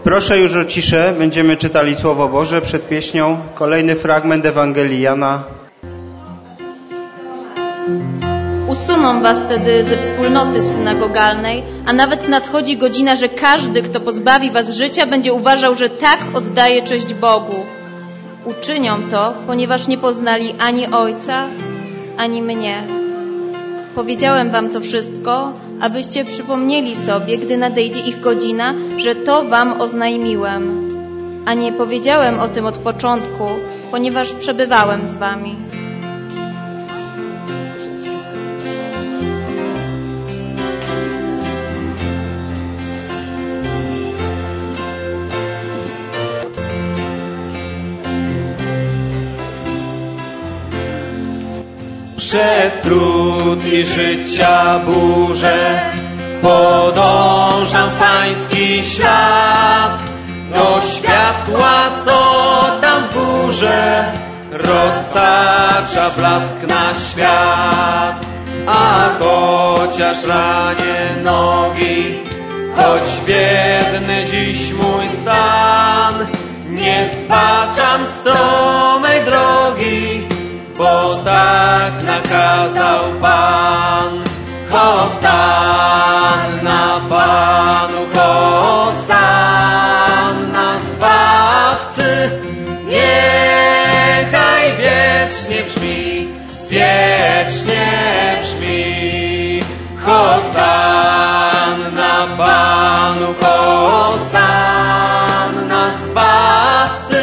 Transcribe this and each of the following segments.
Proszę już o ciszę, będziemy czytali Słowo Boże przed pieśnią. Kolejny fragment Ewangelii Jana. Usuną was wtedy ze wspólnoty synagogalnej, a nawet nadchodzi godzina, że każdy, kto pozbawi was życia, będzie uważał, że tak oddaje cześć Bogu. Uczynią to, ponieważ nie poznali ani Ojca, ani mnie. Powiedziałem wam to wszystko, abyście przypomnieli sobie, gdy nadejdzie ich godzina, że to wam oznajmiłem. A nie powiedziałem o tym od początku, ponieważ przebywałem z wami. Przez trud i życia burzę podążam w Pański ślad, do światła, co tam w górze roztacza blask na świat. A chociaż ranię nogi, choć biedny dziś mój stan, nie zbaczam stromej drogi, bo tak nakazał Pan. Hosanna Panu, hosanna Zbawcy, niechaj wiecznie brzmi, wiecznie brzmi. Hosanna Panu, hosanna Zbawcy,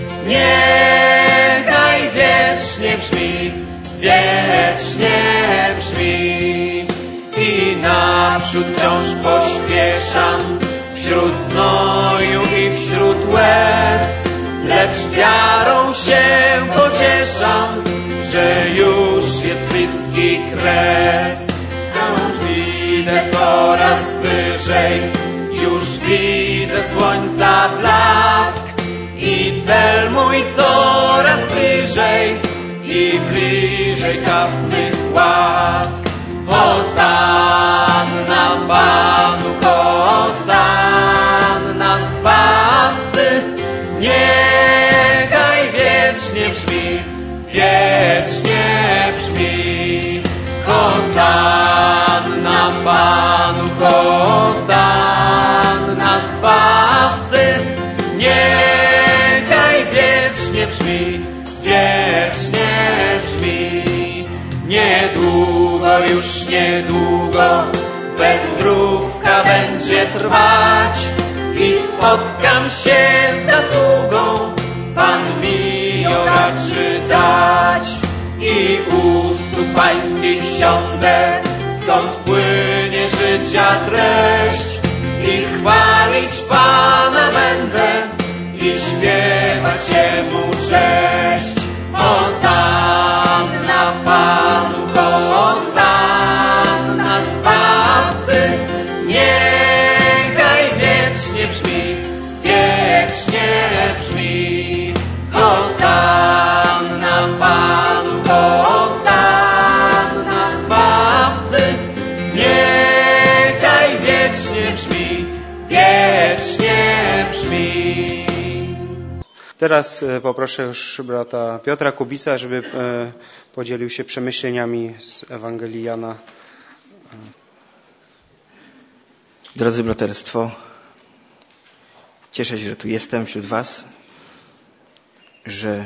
niechaj wiecznie brzmi, wiecznie brzmi. I naprzód wciąż pośpieszam, wśród znoju i wśród łez, lecz wiarą się pocieszam, że już jest bliski kres. Wciąż widzę coraz wyżej, już widzę słońca blask i cel mój coraz bliżej i bliżej czas mych łask. Hosanna Panu, hosanna Zbawcy, niechaj wiecznie brzmi, wiecznie brzmi. Hosanna Panu, hosanna Zbawcy, niechaj wiecznie brzmi, wiecznie brzmi. Niedługo, już niedługo wędrówka będzie trwać i spotkam się z zasługą, Pan mi ją raczy dać. I u stóp Pańskich siądę, skąd płynie życia treść, i chwalić Pana będę i śpiewać Jemu cześć. Hosanna Panu, hosanna Zbawcy, niechaj wiecznie brzmi, wiecznie brzmi. Hosanna Panu, hosanna Zbawcy, niechaj wiecznie brzmi, wiecznie brzmi. Teraz poproszę już brata Piotra Kubica, żeby podzielił się przemyśleniami z Ewangelii Jana. Drodzy braterstwo, cieszę się, że tu jestem wśród was, że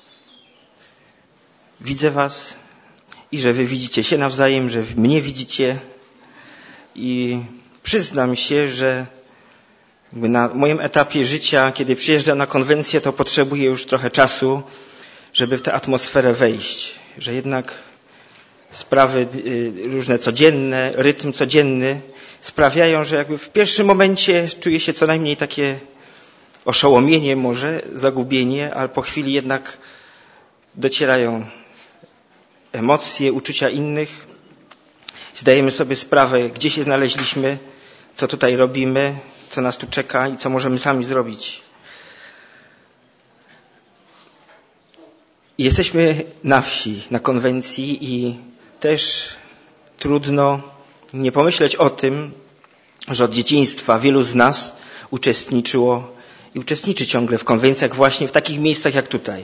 widzę was i że wy widzicie się nawzajem, że mnie widzicie, i przyznam się, że na moim etapie życia, kiedy przyjeżdżam na konwencję, to potrzebuję już trochę czasu, żeby w tę atmosferę wejść. Że jednak sprawy różne codzienne, rytm codzienny sprawiają, że jakby w pierwszym momencie czuję się co najmniej takie oszołomienie, może zagubienie, ale po chwili jednak docierają emocje, uczucia innych. Zdajemy sobie sprawę, gdzie się znaleźliśmy, co tutaj robimy, co nas tu czeka i co możemy sami zrobić. Jesteśmy na wsi, na konwencji i też trudno nie pomyśleć o tym, że od dzieciństwa wielu z nas uczestniczyło i uczestniczy ciągle w konwencjach właśnie w takich miejscach jak tutaj.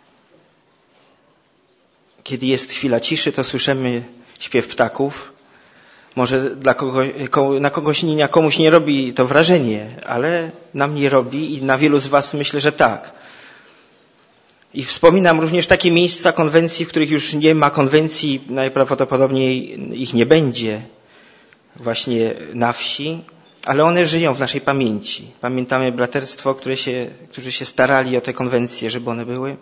Kiedy jest chwila ciszy, to słyszymy śpiew ptaków. Może komuś nie robi to wrażenie, ale na mnie robi i na wielu z was myślę, że tak. I wspominam również takie miejsca konwencji, w których już nie ma konwencji, najprawdopodobniej ich nie będzie właśnie na wsi, ale one żyją w naszej pamięci. Pamiętamy braterstwo, którzy się starali o te konwencje, żeby one były.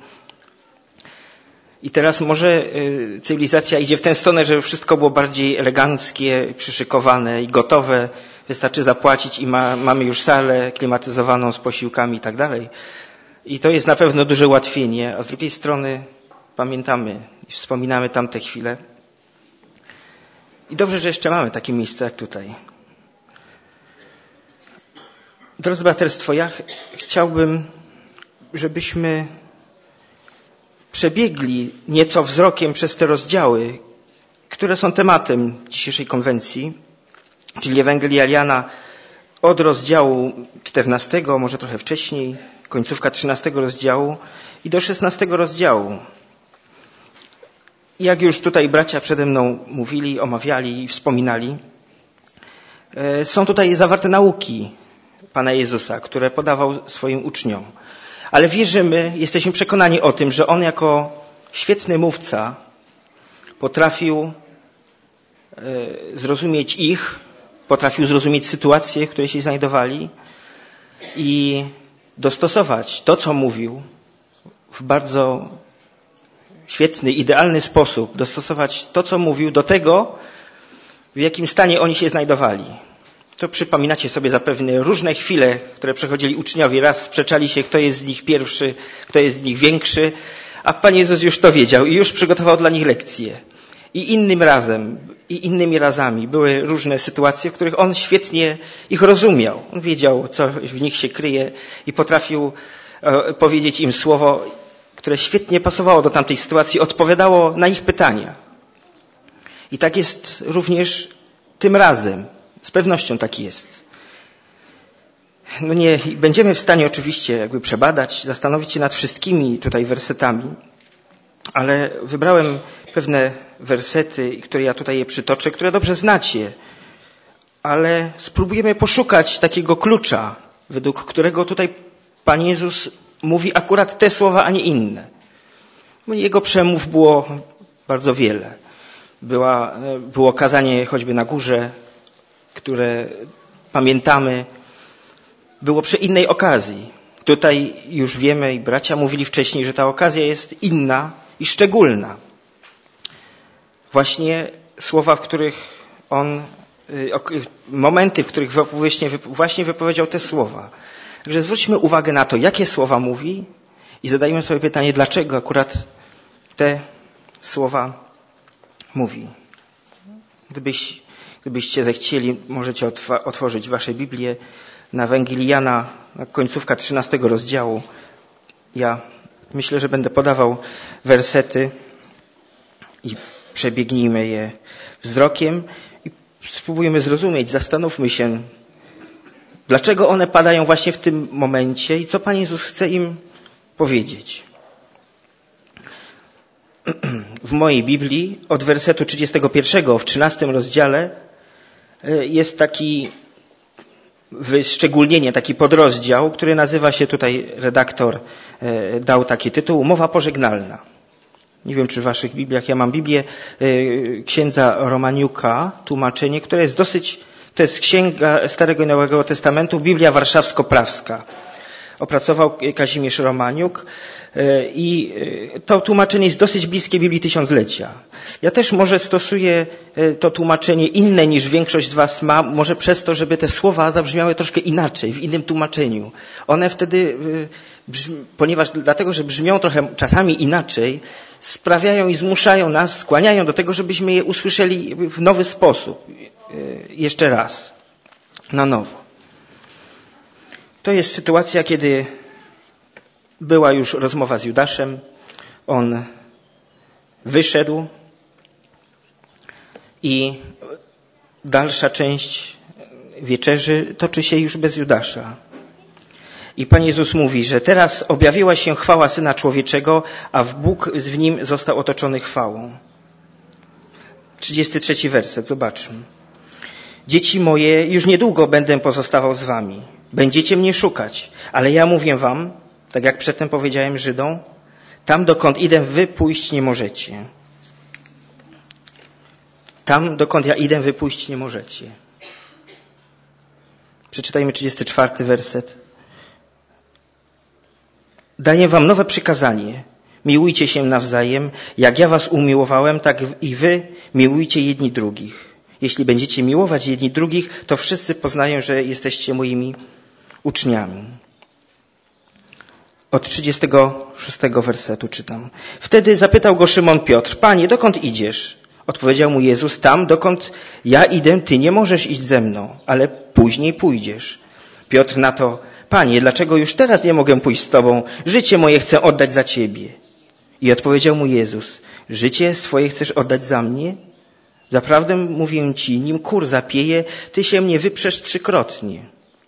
I teraz może cywilizacja idzie w tę stronę, żeby wszystko było bardziej eleganckie, przyszykowane i gotowe. Wystarczy zapłacić i mamy już salę klimatyzowaną z posiłkami i tak dalej. I to jest na pewno duże ułatwienie, a z drugiej strony pamiętamy i wspominamy tamte chwile. I dobrze, że jeszcze mamy takie miejsca jak tutaj. Drodzy braterstwo, ja chciałbym, żebyśmy przebiegli nieco wzrokiem przez te rozdziały, które są tematem dzisiejszej konwencji, czyli Ewangelia Jana od rozdziału 14, może trochę wcześniej, końcówka 13 rozdziału i do 16 rozdziału. Jak już tutaj bracia przede mną mówili, omawiali i wspominali, są tutaj zawarte nauki Pana Jezusa, które podawał swoim uczniom. Ale wierzymy, jesteśmy przekonani o tym, że On jako świetny mówca potrafił zrozumieć ich, potrafił zrozumieć sytuacje, w której się znajdowali i dostosować to, co mówił w bardzo świetny, idealny sposób, dostosować to, co mówił do tego, w jakim stanie oni się znajdowali. To przypominacie sobie zapewne różne chwile, które przechodzili uczniowie. Raz sprzeczali się, kto jest z nich pierwszy, kto jest z nich większy, a Pan Jezus już to wiedział i już przygotował dla nich lekcje. I innym razem, i innymi razami były różne sytuacje, w których On świetnie ich rozumiał. On wiedział, co w nich się kryje i potrafił powiedzieć im słowo, które świetnie pasowało do tamtej sytuacji, odpowiadało na ich pytania. I tak jest również tym razem. Z pewnością tak jest. No nie będziemy w stanie oczywiście przebadać, zastanowić się nad wszystkimi tutaj wersetami, ale wybrałem pewne wersety, które ja tutaj je przytoczę, które dobrze znacie, ale spróbujemy poszukać takiego klucza, według którego tutaj Pan Jezus mówi akurat te słowa, a nie inne. Jego przemów było bardzo wiele. Było kazanie choćby na górze, które pamiętamy, było przy innej okazji. Tutaj już wiemy i bracia mówili wcześniej, że ta okazja jest inna i szczególna. Właśnie słowa, w których momenty, w których właśnie wypowiedział te słowa. Także zwróćmy uwagę na to, jakie słowa mówi i zadajmy sobie pytanie, dlaczego akurat te słowa mówi. Gdybyście zechcieli, możecie otworzyć wasze Biblię na Ewangelii Jana, na końcówka 13 rozdziału. Ja myślę, że będę podawał wersety i przebiegnijmy je wzrokiem i spróbujmy zrozumieć, zastanówmy się, dlaczego one padają właśnie w tym momencie i co Pan Jezus chce im powiedzieć. W mojej Biblii od wersetu 31 w 13 rozdziale jest taki wyszczególnienie, taki podrozdział, który nazywa się, tutaj redaktor dał taki tytuł, Mowa pożegnalna. Nie wiem, czy w waszych Bibliach, ja mam Biblię księdza Romaniuka, tłumaczenie, które jest to jest księga Starego i Nowego Testamentu, Biblia Warszawsko-Prawska. Opracował Kazimierz Romaniuk i to tłumaczenie jest dosyć bliskie Biblii Tysiąclecia. Ja też może stosuję to tłumaczenie inne niż większość z was ma, może przez to, żeby te słowa zabrzmiały troszkę inaczej, w innym tłumaczeniu. One wtedy, dlatego, że brzmią trochę czasami inaczej, sprawiają i zmuszają nas, skłaniają do tego, żebyśmy je usłyszeli w nowy sposób. Jeszcze raz. Na nowo. To jest sytuacja, kiedy była już rozmowa z Judaszem. On wyszedł i dalsza część wieczerzy toczy się już bez Judasza. I Pan Jezus mówi, że teraz objawiła się chwała Syna Człowieczego, a Bóg w nim został otoczony chwałą. 33 werset, zobaczmy. Dzieci moje, już niedługo będę pozostawał z wami. Będziecie mnie szukać, ale ja mówię wam, tak jak przedtem powiedziałem Żydom, tam dokąd idę, wy pójść nie możecie. Tam dokąd ja idę, wy pójść nie możecie. Przeczytajmy 34 werset. Daję wam nowe przykazanie. Miłujcie się nawzajem. Jak ja was umiłowałem, tak i wy miłujcie jedni drugich. Jeśli będziecie miłować jedni drugich, to wszyscy poznają, że jesteście moimi uczniami. Od 36 wersetu czytam. Wtedy zapytał go Szymon Piotr, Panie, dokąd idziesz? Odpowiedział mu Jezus, tam dokąd ja idę, ty nie możesz iść ze mną, ale później pójdziesz. Piotr na to, Panie, dlaczego już teraz nie mogę pójść z tobą? Życie moje chcę oddać za ciebie. I odpowiedział mu Jezus, życie swoje chcesz oddać za mnie? Zaprawdę mówię ci, nim kur zapieje, ty się mnie wyprzesz 3-krotnie.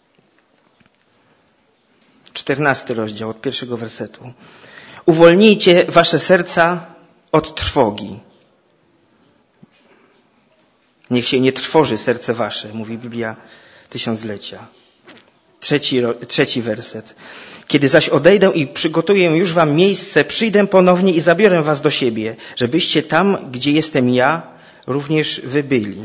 14 rozdział od 1 wersetu. Uwolnijcie wasze serca od trwogi. Niech się nie trwoży serce wasze, mówi Biblia Tysiąclecia. 3 werset. Kiedy zaś odejdę i przygotuję już wam miejsce, przyjdę ponownie i zabiorę was do siebie, żebyście tam, gdzie jestem ja, również wy byli.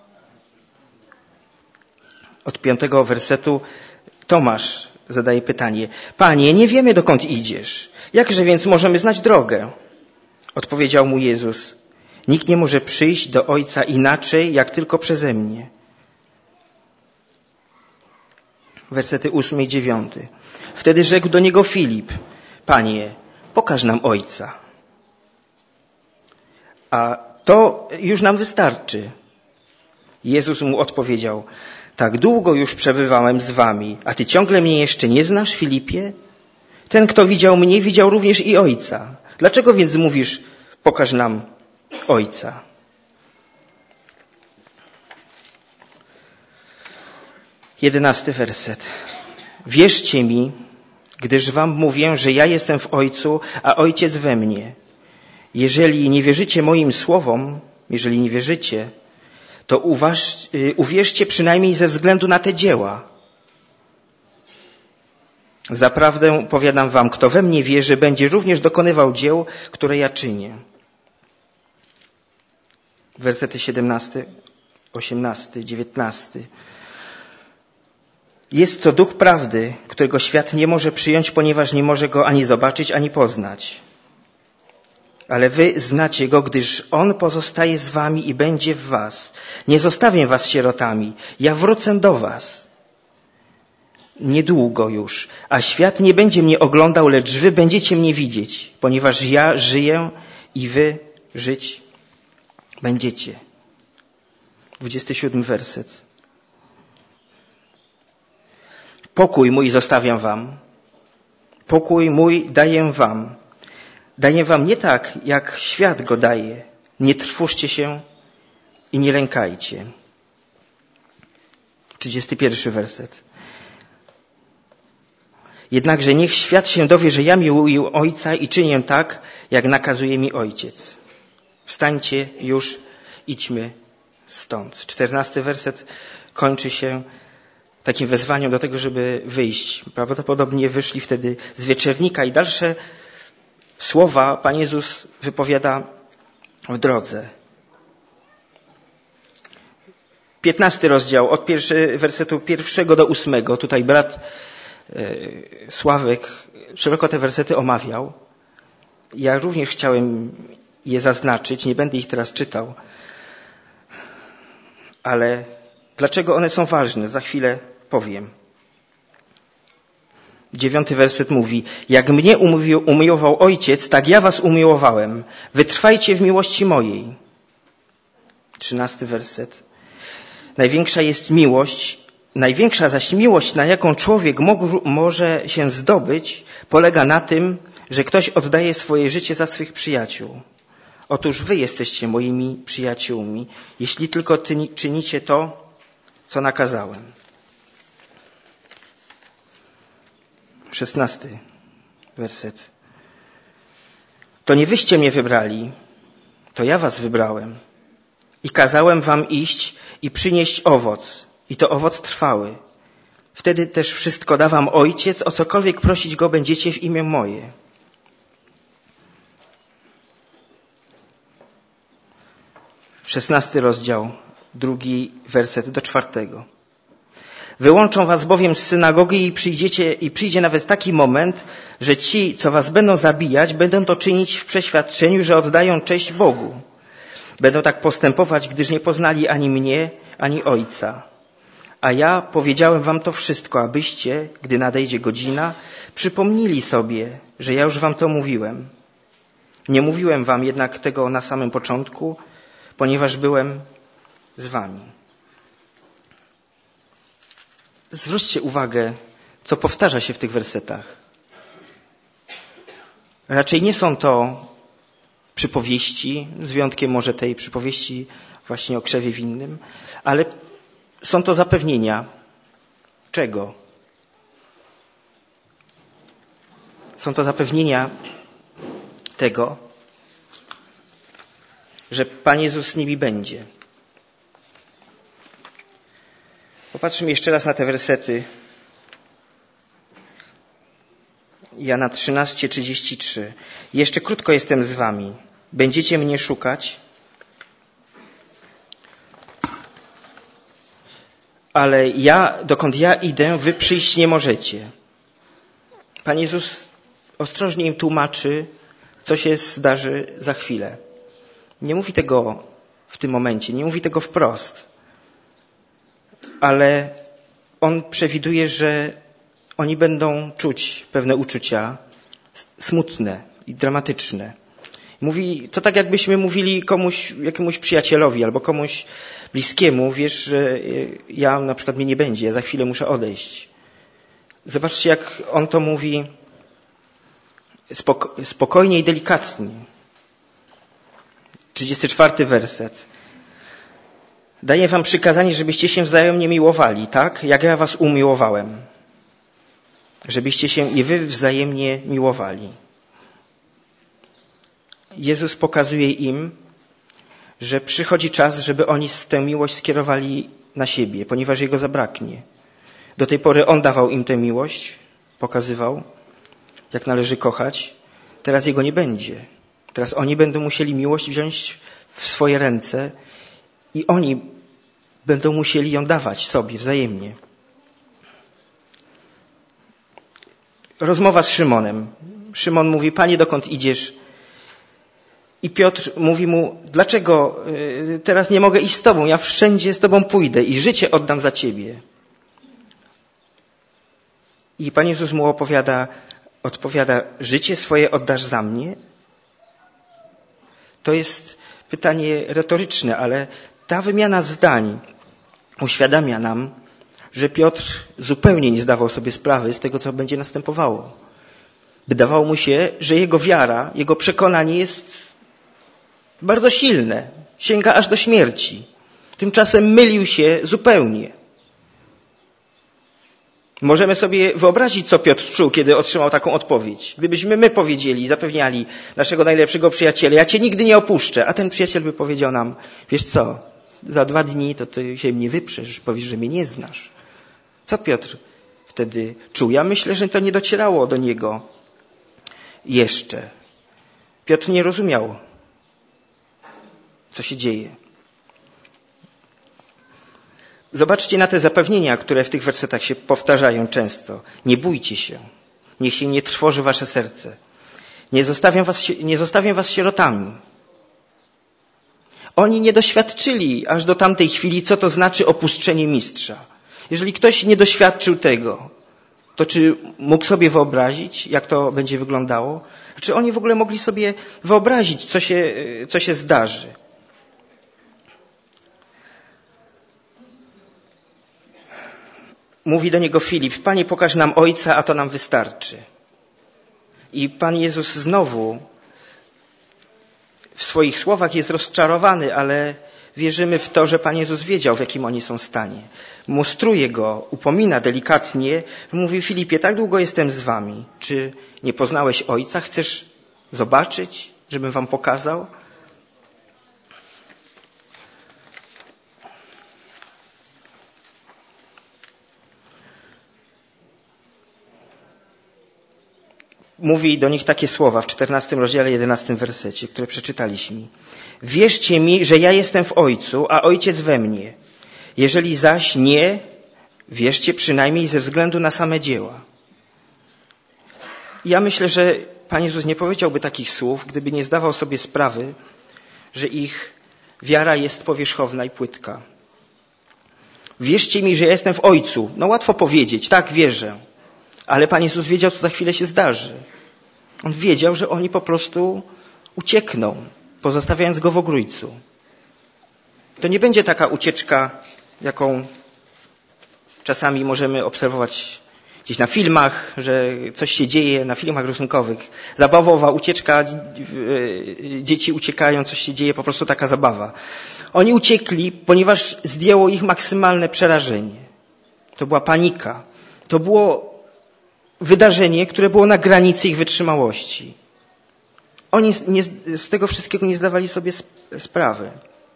Od 5 wersetu Tomasz zadaje pytanie. Panie, nie wiemy dokąd idziesz. Jakże więc możemy znać drogę? Odpowiedział mu Jezus. Nikt nie może przyjść do Ojca inaczej, jak tylko przeze mnie. Wersety 8 i 9. Wtedy rzekł do niego Filip. Panie, pokaż nam Ojca. A to już nam wystarczy. Jezus mu odpowiedział. Tak długo już przebywałem z wami, a ty ciągle mnie jeszcze nie znasz, Filipie? Ten, kto widział mnie, widział również i Ojca. Dlaczego więc mówisz, pokaż nam Ojca? 11 werset. Wierzcie mi, gdyż wam mówię, że ja jestem w Ojcu, a Ojciec we mnie. Jeżeli nie wierzycie moim słowom, to uwierzcie przynajmniej ze względu na te dzieła. Zaprawdę powiadam wam, kto we mnie wierzy, będzie również dokonywał dzieł, które ja czynię. Wersety 17, 18, 19. Jest to Duch Prawdy, którego świat nie może przyjąć, ponieważ nie może go ani zobaczyć, ani poznać. Ale wy znacie go, gdyż on pozostaje z wami i będzie w was. Nie zostawię was sierotami. Ja wrócę do was. Niedługo już. A świat nie będzie mnie oglądał, lecz wy będziecie mnie widzieć, ponieważ ja żyję i wy żyć będziecie. 27 werset. Pokój mój zostawiam wam. Pokój mój daję wam. Daję wam nie tak, jak świat go daje. Nie trwóżcie się i nie lękajcie. 31 werset. Jednakże niech świat się dowie, że ja miłuję Ojca i czynię tak, jak nakazuje mi Ojciec. Wstańcie już, idźmy stąd. 14 werset kończy się takim wezwaniem do tego, żeby wyjść. Prawdopodobnie wyszli wtedy z wieczernika i dalsze słowa Pan Jezus wypowiada w drodze. 15 rozdział, od wersetu 1 do 8. Tutaj brat Sławek szeroko te wersety omawiał. Ja również chciałem je zaznaczyć, nie będę ich teraz czytał. Ale dlaczego one są ważne? Za chwilę powiem. 9 werset mówi, jak mnie umiłował Ojciec, tak ja was umiłowałem. Wytrwajcie w miłości mojej. 13 werset. Największa zaś miłość, na jaką człowiek może się zdobyć, polega na tym, że ktoś oddaje swoje życie za swych przyjaciół. Otóż wy jesteście moimi przyjaciółmi, jeśli tylko czynicie to, co nakazałem. 16 werset. To nie wyście mnie wybrali, to ja was wybrałem i kazałem wam iść i przynieść owoc, i to owoc trwały. Wtedy też wszystko da wam Ojciec, o cokolwiek prosić Go będziecie w imię moje. W 16 rozdział, 2 werset do 4. Wyłączą was bowiem z synagogi i przyjdzie nawet taki moment, że ci, co was będą zabijać, będą to czynić w przeświadczeniu, że oddają cześć Bogu. Będą tak postępować, gdyż nie poznali ani mnie, ani Ojca. A ja powiedziałem wam to wszystko, abyście, gdy nadejdzie godzina, przypomnieli sobie, że ja już wam to mówiłem. Nie mówiłem wam jednak tego na samym początku, ponieważ byłem z wami. Zwróćcie uwagę, co powtarza się w tych wersetach. Raczej nie są to przypowieści, z wyjątkiem może tej przypowieści właśnie o krzewie winnym, ale są to zapewnienia. Czego? Są to zapewnienia tego, że Pan Jezus z nimi będzie. Popatrzmy jeszcze raz na te wersety. Jana 13:33. Jeszcze krótko jestem z wami. Będziecie mnie szukać, ale dokąd ja idę, wy przyjść nie możecie. Pan Jezus ostrożnie im tłumaczy, co się zdarzy za chwilę. Nie mówi tego w tym momencie, nie mówi tego wprost. Ale On przewiduje, że oni będą czuć pewne uczucia smutne i dramatyczne. Mówi, to tak jakbyśmy mówili jakiemuś przyjacielowi albo komuś bliskiemu, wiesz, że ja na przykład mnie nie będzie, ja za chwilę muszę odejść. Zobaczcie, jak on to mówi spokojnie i delikatnie. 34 werset. Daję wam przykazanie, żebyście się wzajemnie miłowali, tak? Jak ja was umiłowałem. Żebyście się i wy wzajemnie miłowali. Jezus pokazuje im, że przychodzi czas, żeby oni tę miłość skierowali na siebie, ponieważ Jego zabraknie. Do tej pory On dawał im tę miłość, pokazywał, jak należy kochać. Teraz Jego nie będzie. Teraz oni będą musieli miłość wziąć w swoje ręce i oni będą musieli ją dawać sobie wzajemnie. Rozmowa z Szymonem. Szymon mówi, Panie, dokąd idziesz? I Piotr mówi mu, dlaczego teraz nie mogę iść z Tobą? Ja wszędzie z Tobą pójdę i życie oddam za Ciebie. I Pan Jezus mu odpowiada, życie swoje oddasz za mnie? To jest pytanie retoryczne, ale ta wymiana zdań uświadamia nam, że Piotr zupełnie nie zdawał sobie sprawy z tego, co będzie następowało. Wydawało mu się, że jego wiara, jego przekonanie jest bardzo silne, sięga aż do śmierci. Tymczasem mylił się zupełnie. Możemy sobie wyobrazić, co Piotr czuł, kiedy otrzymał taką odpowiedź. Gdybyśmy my powiedzieli, zapewniali naszego najlepszego przyjaciela, ja Cię nigdy nie opuszczę, a ten przyjaciel by powiedział nam, wiesz co, za 2 dni to Ty się mnie wyprzesz, powiesz, że mnie nie znasz. Co Piotr wtedy czuł? Ja myślę, że to nie docierało do niego jeszcze. Piotr nie rozumiał, co się dzieje. Zobaczcie na te zapewnienia, które w tych wersetach się powtarzają często. Nie bójcie się. Niech się nie trwoży wasze serce. Nie zostawię was sierotami. Oni nie doświadczyli aż do tamtej chwili, co to znaczy opuszczenie mistrza. Jeżeli ktoś nie doświadczył tego, to czy mógł sobie wyobrazić, jak to będzie wyglądało? Czy oni w ogóle mogli sobie wyobrazić, co się zdarzy? Mówi do niego Filip, Panie, pokaż nam Ojca, a to nam wystarczy. I Pan Jezus znowu w swoich słowach jest rozczarowany, ale wierzymy w to, że Pan Jezus wiedział, w jakim oni są stanie. Mustruje go, upomina delikatnie, mówi: Filipie, tak długo jestem z wami. Czy nie poznałeś Ojca? Chcesz zobaczyć, żebym wam pokazał? Mówi do nich takie słowa w 14 rozdziale, 11 wersecie, które przeczytaliśmy. Wierzcie mi, że ja jestem w Ojcu, a Ojciec we mnie. Jeżeli zaś nie, wierzcie przynajmniej ze względu na same dzieła. Ja myślę, że Pan Jezus nie powiedziałby takich słów, gdyby nie zdawał sobie sprawy, że ich wiara jest powierzchowna i płytka. Wierzcie mi, że ja jestem w Ojcu. No łatwo powiedzieć, tak, wierzę. Ale Pan Jezus wiedział, co za chwilę się zdarzy. On wiedział, że oni po prostu uciekną, pozostawiając go w ogrójcu. To nie będzie taka ucieczka, jaką czasami możemy obserwować gdzieś na filmach, że coś się dzieje, na filmach rysunkowych. Zabawowa ucieczka, dzieci uciekają, coś się dzieje, po prostu taka zabawa. Oni uciekli, ponieważ zdjęło ich maksymalne przerażenie. To była panika. To było wydarzenie, które było na granicy ich wytrzymałości. Oni z tego wszystkiego nie zdawali sobie sprawy.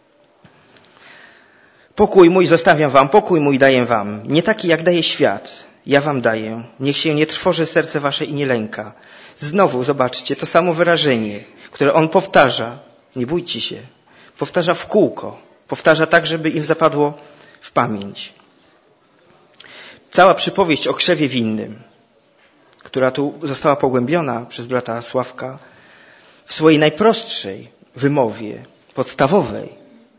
Pokój mój zostawiam wam, pokój mój daję wam. Nie taki, jak daje świat. Ja wam daję. Niech się nie trwoży serce wasze i nie lęka. Znowu zobaczcie to samo wyrażenie, które on powtarza. Nie bójcie się. Powtarza w kółko. Powtarza tak, żeby im zapadło w pamięć. Cała przypowieść o krzewie winnym, która tu została pogłębiona przez brata Sławka, w swojej najprostszej wymowie, podstawowej,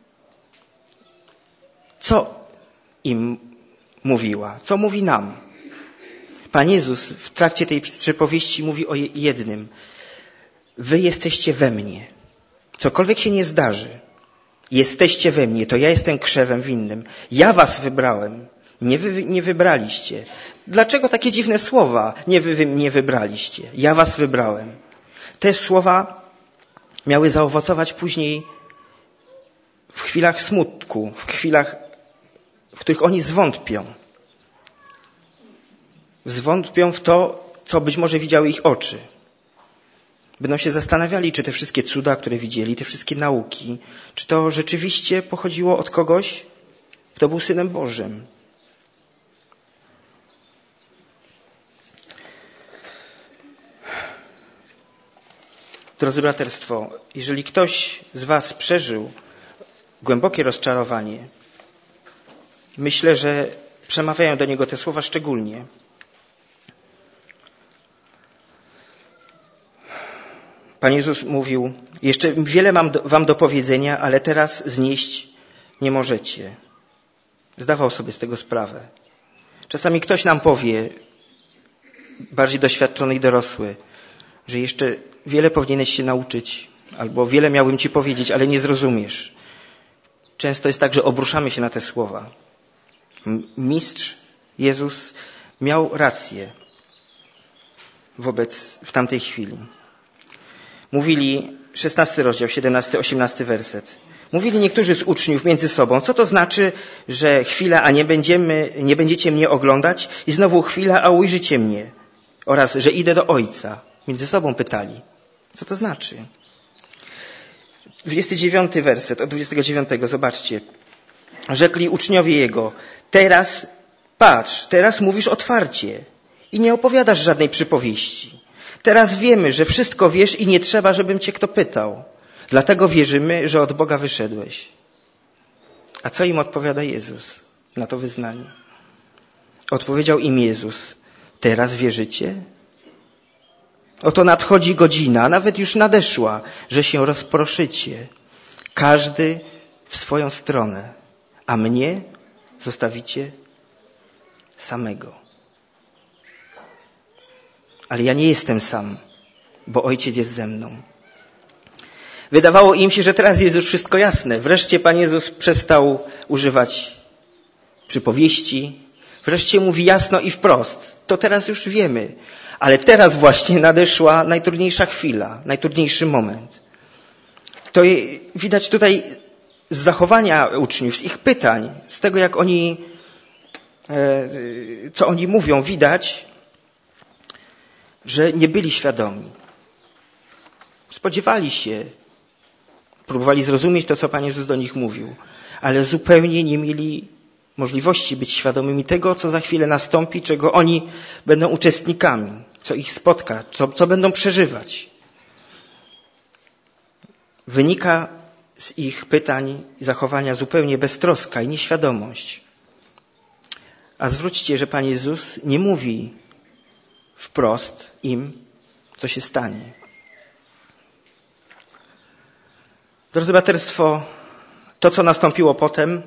co im mówiła? Co mówi nam? Pan Jezus w trakcie tej przypowieści mówi o jednym. Wy jesteście we mnie. Cokolwiek się nie zdarzy, jesteście we mnie. To ja jestem krzewem winnym. Ja was wybrałem. Nie wybraliście. Dlaczego takie dziwne słowa? Wy mnie wybraliście. Ja was wybrałem. Te słowa miały zaowocować później w chwilach smutku, w chwilach, w których oni zwątpią. Zwątpią w to, co być może widziały ich oczy. Będą się zastanawiali, czy te wszystkie cuda, które widzieli, te wszystkie nauki, czy to rzeczywiście pochodziło od kogoś, kto był Synem Bożym. Drodzy braterstwo, jeżeli ktoś z was przeżył głębokie rozczarowanie, myślę, że przemawiają do niego te słowa szczególnie. Pan Jezus mówił, jeszcze wiele mam wam do powiedzenia, ale teraz znieść nie możecie. Zdawał sobie z tego sprawę. Czasami ktoś nam powie, bardziej doświadczony i dorosły, że jeszcze wiele powinieneś się nauczyć, albo wiele miałbym ci powiedzieć, ale nie zrozumiesz. Często jest tak, że obruszamy się na te słowa. Mistrz Jezus miał rację w tamtej chwili. Mówili, 16 rozdział, 17, 18 werset. Mówili niektórzy z uczniów między sobą, co to znaczy, że chwila, a nie będziecie mnie oglądać i znowu chwila, a ujrzycie mnie. Oraz, że idę do Ojca. Między sobą pytali. Co to znaczy? 29 werset, od 29, zobaczcie. Rzekli uczniowie Jego, teraz patrz, teraz mówisz otwarcie i nie opowiadasz żadnej przypowieści. Teraz wiemy, że wszystko wiesz i nie trzeba, żebym cię kto pytał. Dlatego wierzymy, że od Boga wyszedłeś. A co im odpowiada Jezus na to wyznanie? Odpowiedział im Jezus, teraz wierzycie? Oto nadchodzi godzina, nawet już nadeszła, że się rozproszycie. Każdy w swoją stronę, a mnie zostawicie samego. Ale ja nie jestem sam, bo Ojciec jest ze mną. Wydawało im się, że teraz jest już wszystko jasne. Wreszcie Pan Jezus przestał używać przypowieści. Wreszcie mówi jasno i wprost. To teraz już wiemy. Ale teraz właśnie nadeszła najtrudniejsza chwila, najtrudniejszy moment. To widać tutaj z zachowania uczniów, z ich pytań, z tego jak oni, co oni mówią, widać, że nie byli świadomi. Spodziewali się, próbowali zrozumieć to, co Pan Jezus do nich mówił, ale zupełnie nie mieli możliwości być świadomymi tego, co za chwilę nastąpi, czego oni będą uczestnikami, co ich spotka, co będą przeżywać. Wynika z ich pytań i zachowania zupełnie beztroska i nieświadomość. A zwróćcie, że Pan Jezus nie mówi wprost im, co się stanie. Drodzy braterstwo, to, co nastąpiło potem,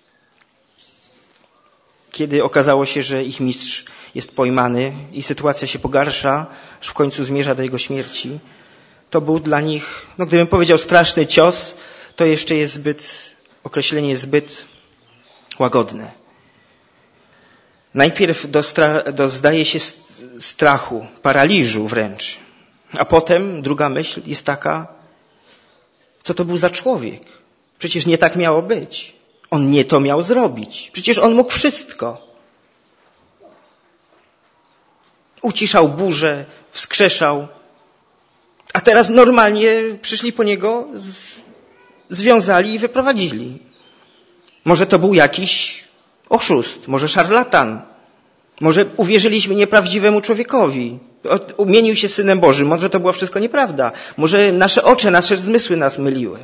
kiedy okazało się, że ich mistrz jest pojmany i sytuacja się pogarsza, aż w końcu zmierza do jego śmierci, to był dla nich, gdybym powiedział straszny cios, to jeszcze jest określenie jest zbyt łagodne. Najpierw zdaje się strachu, paraliżu wręcz, a potem druga myśl jest taka, co to był za człowiek? Przecież nie tak miało być. On nie to miał zrobić. Przecież on mógł wszystko. Uciszał burzę, wskrzeszał. A teraz normalnie przyszli po niego, związali i wyprowadzili. Może to był jakiś oszust, może szarlatan. Może uwierzyliśmy nieprawdziwemu człowiekowi. Umienił się Synem Bożym. Może to była wszystko nieprawda. Może nasze oczy, nasze zmysły nas myliły.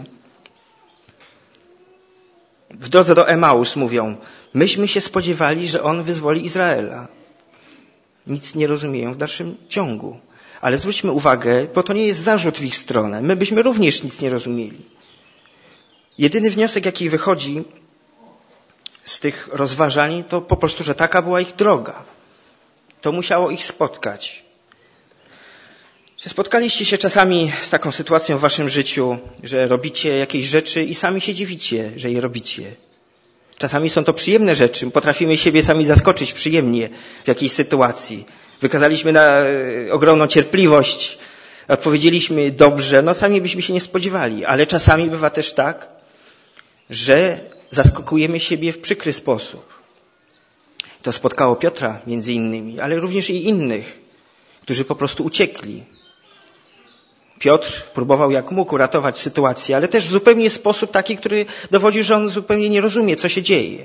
W drodze do Emaus mówią, myśmy się spodziewali, że On wyzwoli Izraela. Nic nie rozumieją w dalszym ciągu. Ale zwróćmy uwagę, bo to nie jest zarzut w ich stronę. My byśmy również nic nie rozumieli. Jedyny wniosek, jaki wychodzi z tych rozważań, to po prostu, że taka była ich droga. To musiało ich spotkać. Czy spotkaliście się czasami z taką sytuacją w waszym życiu, że robicie jakieś rzeczy i sami się dziwicie, że je robicie? Czasami są to przyjemne rzeczy. Potrafimy siebie sami zaskoczyć przyjemnie w jakiejś sytuacji. Wykazaliśmy ogromną cierpliwość, odpowiedzieliśmy dobrze, sami byśmy się nie spodziewali. Ale czasami bywa też tak, że zaskakujemy siebie w przykry sposób. To spotkało Piotra między innymi, ale również i innych, którzy po prostu uciekli. Piotr próbował jak mógł ratować sytuację, ale też w zupełnie sposób taki, który dowodzi, że on zupełnie nie rozumie, co się dzieje.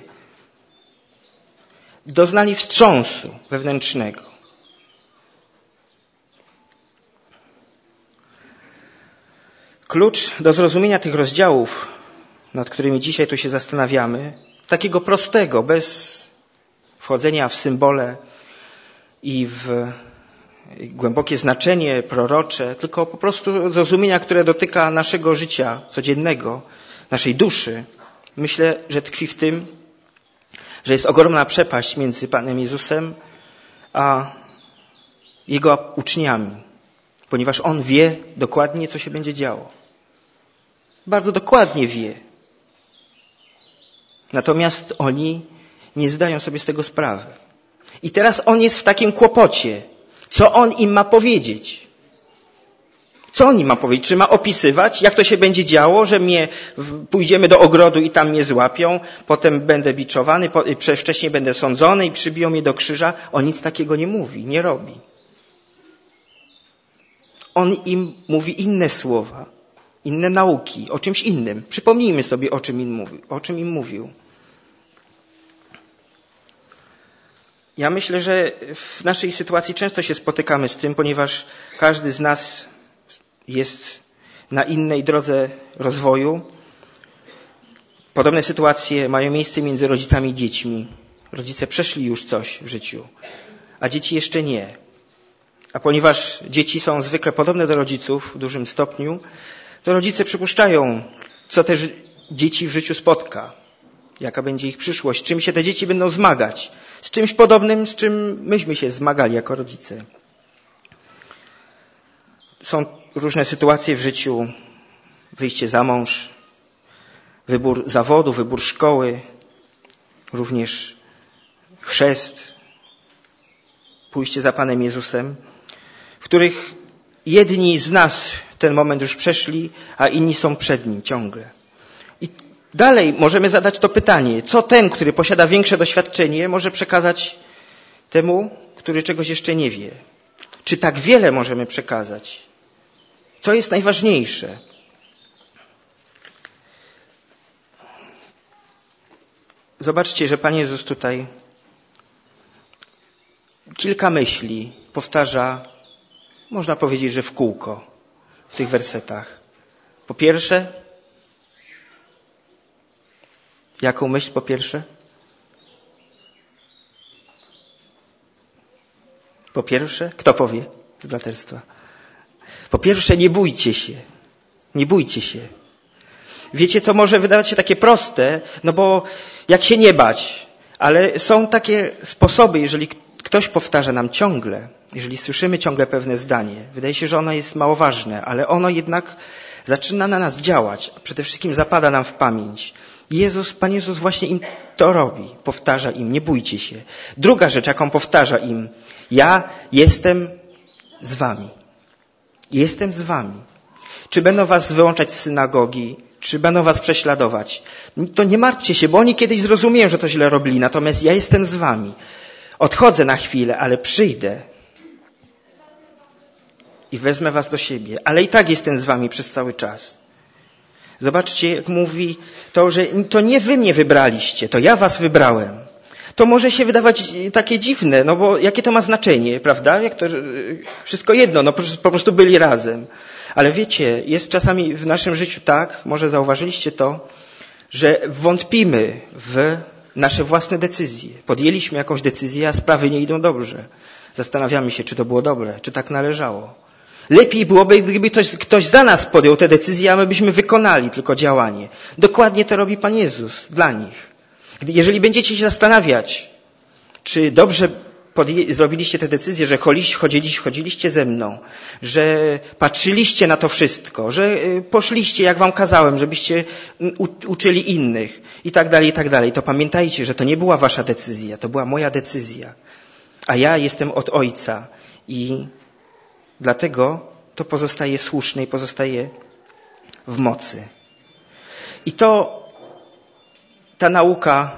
Doznali wstrząsu wewnętrznego. Klucz do zrozumienia tych rozdziałów, nad którymi dzisiaj tu się zastanawiamy, takiego prostego, bez wchodzenia w symbole i w głębokie znaczenie prorocze, tylko po prostu zrozumienia, które dotyka naszego życia codziennego, naszej duszy. Myślę, że tkwi w tym, że jest ogromna przepaść między Panem Jezusem a Jego uczniami, ponieważ On wie dokładnie, co się będzie działo. Bardzo dokładnie wie. Natomiast oni nie zdają sobie z tego sprawy. I teraz On jest w takim kłopocie. Co On im ma powiedzieć? Co On im ma powiedzieć? Czy ma opisywać, jak to się będzie działo, że pójdziemy do ogrodu i tam mnie złapią, potem będę biczowany, wcześniej będę sądzony i przybiją mnie do krzyża? On nic takiego nie mówi, nie robi. On im mówi inne słowa, inne nauki, o czymś innym. Przypomnijmy sobie, o czym im mówił. Ja myślę, że w naszej sytuacji często się spotykamy z tym, ponieważ każdy z nas jest na innej drodze rozwoju. Podobne sytuacje mają miejsce między rodzicami i dziećmi. Rodzice przeszli już coś w życiu, a dzieci jeszcze nie. A ponieważ dzieci są zwykle podobne do rodziców w dużym stopniu, to rodzice przypuszczają, co też dzieci w życiu spotka. Jaka będzie ich przyszłość, czym się te dzieci będą zmagać. Z czymś podobnym, z czym myśmy się zmagali jako rodzice. Są różne sytuacje w życiu. Wyjście za mąż, wybór zawodu, wybór szkoły, również chrzest, pójście za Panem Jezusem, w których jedni z nas ten moment już przeszli, a inni są przed Nim ciągle. I Dalej możemy zadać to pytanie, co ten, który posiada większe doświadczenie, może przekazać temu, który czegoś jeszcze nie wie? Czy tak wiele możemy przekazać? Co jest najważniejsze? Zobaczcie, że Pan Jezus tutaj kilka myśli powtarza, można powiedzieć, że w kółko w tych wersetach. Po pierwsze, jaką myśl po pierwsze? Po pierwsze, kto powie z braterstwa? Po pierwsze, nie bójcie się. Nie bójcie się. Wiecie, to może wydawać się takie proste, no bo jak się nie bać, ale są takie sposoby, jeżeli ktoś powtarza nam ciągle, jeżeli słyszymy ciągle pewne zdanie, wydaje się, że ono jest mało ważne, ale ono jednak zaczyna na nas działać, a przede wszystkim zapada nam w pamięć. Pan Jezus właśnie im to robi, powtarza im, nie bójcie się. Druga rzecz, jaką powtarza im, ja jestem z wami. Jestem z wami. Czy będą was wyłączać z synagogi, czy będą was prześladować? To nie martwcie się, bo oni kiedyś zrozumieją, że to źle robili, natomiast ja jestem z wami. Odchodzę na chwilę, ale przyjdę i wezmę was do siebie, ale i tak jestem z wami przez cały czas. Zobaczcie, jak mówi to, że to nie wy mnie wybraliście, to ja was wybrałem. To może się wydawać takie dziwne, no bo jakie to ma znaczenie, prawda? Jak to wszystko jedno, no po prostu byli razem. Ale wiecie, jest czasami w naszym życiu tak, może zauważyliście to, że wątpimy w nasze własne decyzje. Podjęliśmy jakąś decyzję, a sprawy nie idą dobrze. Zastanawiamy się, czy to było dobre, czy tak należało. Lepiej byłoby, gdyby ktoś za nas podjął te decyzje, a my byśmy wykonali tylko działanie. Dokładnie to robi Pan Jezus dla nich. Jeżeli będziecie się zastanawiać, czy dobrze zrobiliście te decyzje, że chodziliście ze mną, że patrzyliście na to wszystko, że poszliście, jak wam kazałem, żebyście uczyli innych i tak dalej, to pamiętajcie, że to nie była wasza decyzja, to była moja decyzja. A ja jestem od Ojca i dlatego to pozostaje słuszne i pozostaje w mocy. I ta nauka,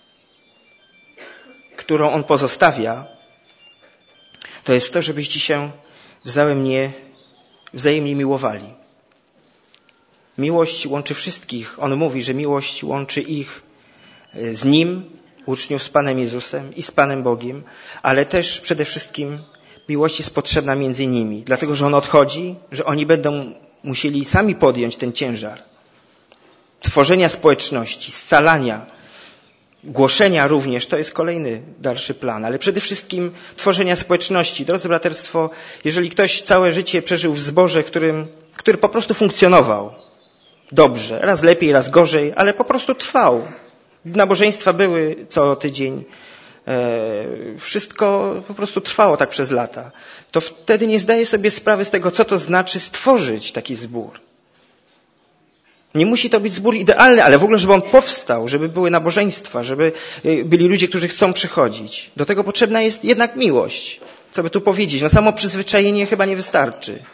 którą On pozostawia, to jest to, żebyście się wzajemnie miłowali. Miłość łączy wszystkich. On mówi, że miłość łączy ich z Nim, uczniów z Panem Jezusem i z Panem Bogiem, ale też przede wszystkim miłość jest potrzebna między nimi, dlatego że On odchodzi, że oni będą musieli sami podjąć ten ciężar tworzenia społeczności, scalania, głoszenia również, to jest kolejny dalszy plan, ale przede wszystkim tworzenia społeczności. Drodzy braterstwo, jeżeli ktoś całe życie przeżył w zborze, który po prostu funkcjonował dobrze, raz lepiej, raz gorzej, ale po prostu trwał. Nabożeństwa były co tydzień, wszystko po prostu trwało tak przez lata. To wtedy nie zdaje sobie sprawy z tego, co to znaczy stworzyć taki zbór. Nie musi to być zbór idealny, ale w ogóle, żeby on powstał, żeby były nabożeństwa, żeby byli ludzie, którzy chcą przychodzić. Do tego potrzebna jest jednak miłość. Co by tu powiedzieć? No samo przyzwyczajenie chyba nie wystarczy.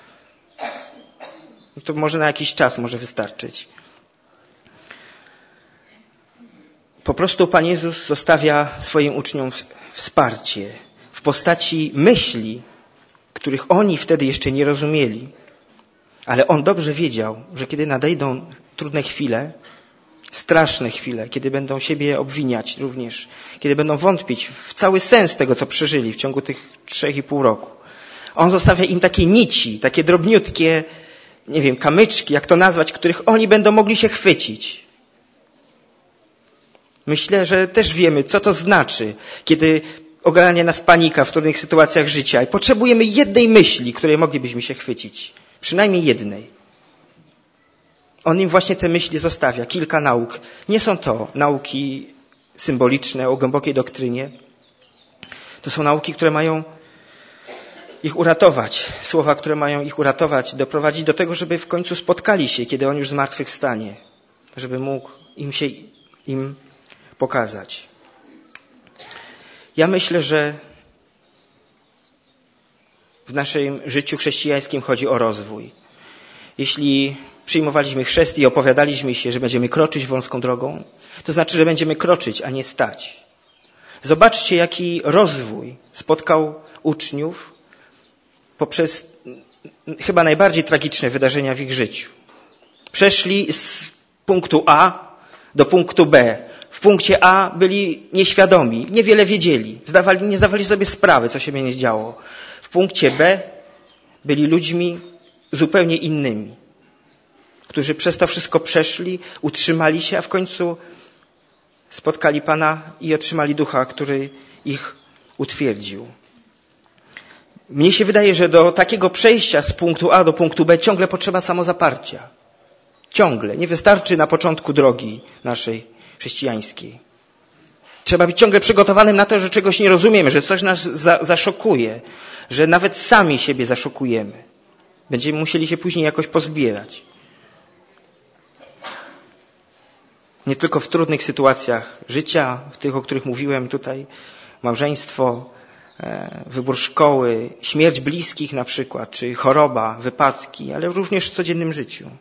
To może na jakiś czas może wystarczyć. Po prostu Pan Jezus zostawia swoim uczniom wsparcie w postaci myśli, których oni wtedy jeszcze nie rozumieli. Ale On dobrze wiedział, że kiedy nadejdą trudne chwile, straszne chwile, kiedy będą siebie obwiniać również, kiedy będą wątpić w cały sens tego, co przeżyli w ciągu tych 3,5 roku. On zostawia im takie nici, takie drobniutkie, nie wiem, kamyczki, jak to nazwać, których oni będą mogli się chwycić. Myślę, że też wiemy, co to znaczy, kiedy ogarnia nas panika w trudnych sytuacjach życia i potrzebujemy jednej myśli, której moglibyśmy się chwycić. Przynajmniej jednej. On im właśnie te myśli zostawia. Kilka nauk. Nie są to nauki symboliczne o głębokiej doktrynie. To są nauki, które mają ich uratować. Słowa, które mają ich uratować, doprowadzić do tego, żeby w końcu spotkali się, kiedy On już zmartwychwstanie. Żeby mógł im pokazać. Ja myślę, że w naszym życiu chrześcijańskim chodzi o rozwój. jeśli przyjmowaliśmy chrzest i opowiadaliśmy się, że będziemy kroczyć wąską drogą, to znaczy, że będziemy kroczyć, a nie stać. Zobaczcie, jaki rozwój spotkał uczniów poprzez chyba najbardziej tragiczne wydarzenia w ich życiu. Przeszli z punktu A do punktu B. W punkcie A byli nieświadomi, niewiele wiedzieli, nie zdawali sobie sprawy, co się będzie działo. W punkcie B byli ludźmi zupełnie innymi, którzy przez to wszystko przeszli, utrzymali się, a w końcu spotkali Pana i otrzymali Ducha, który ich utwierdził. Mnie się wydaje, że do takiego przejścia z punktu A do punktu B ciągle potrzeba samozaparcia. Ciągle. Nie wystarczy na początku drogi naszej chrześcijańskiej. Trzeba być ciągle przygotowanym na to, że czegoś nie rozumiemy, że coś nas zaszokuje, że nawet sami siebie zaszokujemy. Będziemy musieli się później jakoś pozbierać. Nie tylko w trudnych sytuacjach życia, w tych, o których mówiłem tutaj, małżeństwo, wybór szkoły, śmierć bliskich na przykład, czy choroba, wypadki, ale również w codziennym życiu.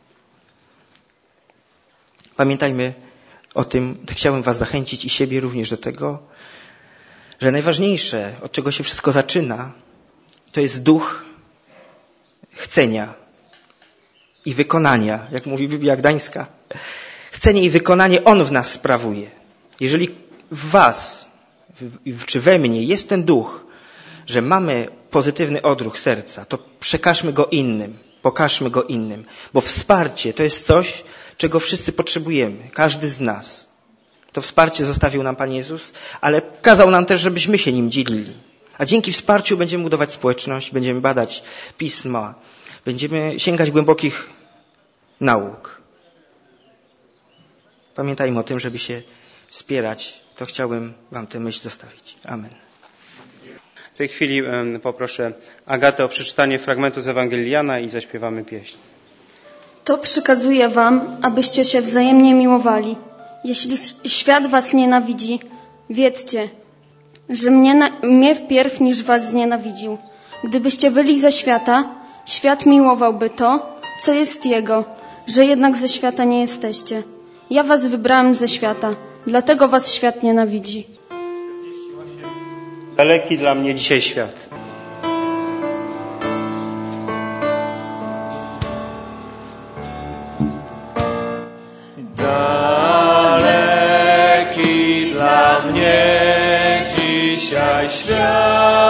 Pamiętajmy o tym, chciałem was zachęcić i siebie również do tego, że najważniejsze, od czego się wszystko zaczyna, to jest duch chcenia i wykonania, jak mówi Biblia Gdańska. Chcenie i wykonanie On w nas sprawuje. Jeżeli w was, czy we mnie jest ten duch, że mamy pozytywny odruch serca, to przekażmy go innym, pokażmy go innym, bo wsparcie to jest coś, czego wszyscy potrzebujemy, każdy z nas. To wsparcie zostawił nam Pan Jezus, ale kazał nam też, żebyśmy się nim dzielili. A dzięki wsparciu będziemy budować społeczność, będziemy badać pisma, będziemy sięgać głębokich nauk. Pamiętajmy o tym, żeby się wspierać. To chciałbym wam tę myśl zostawić. Amen. W tej chwili poproszę Agatę o przeczytanie fragmentu z Ewangelii Jana i zaśpiewamy pieśń. To przekazuję wam, abyście się wzajemnie miłowali. Jeśli świat was nienawidzi, wiedzcie, że mnie wpierw niż was znienawidził. Gdybyście byli ze świata, świat miłowałby to, co jest jego, że jednak ze świata nie jesteście. Ja was wybrałem ze świata, dlatego was świat nienawidzi. Daleki dla mnie dzisiaj świat. Daleki dla mnie dzisiaj świat.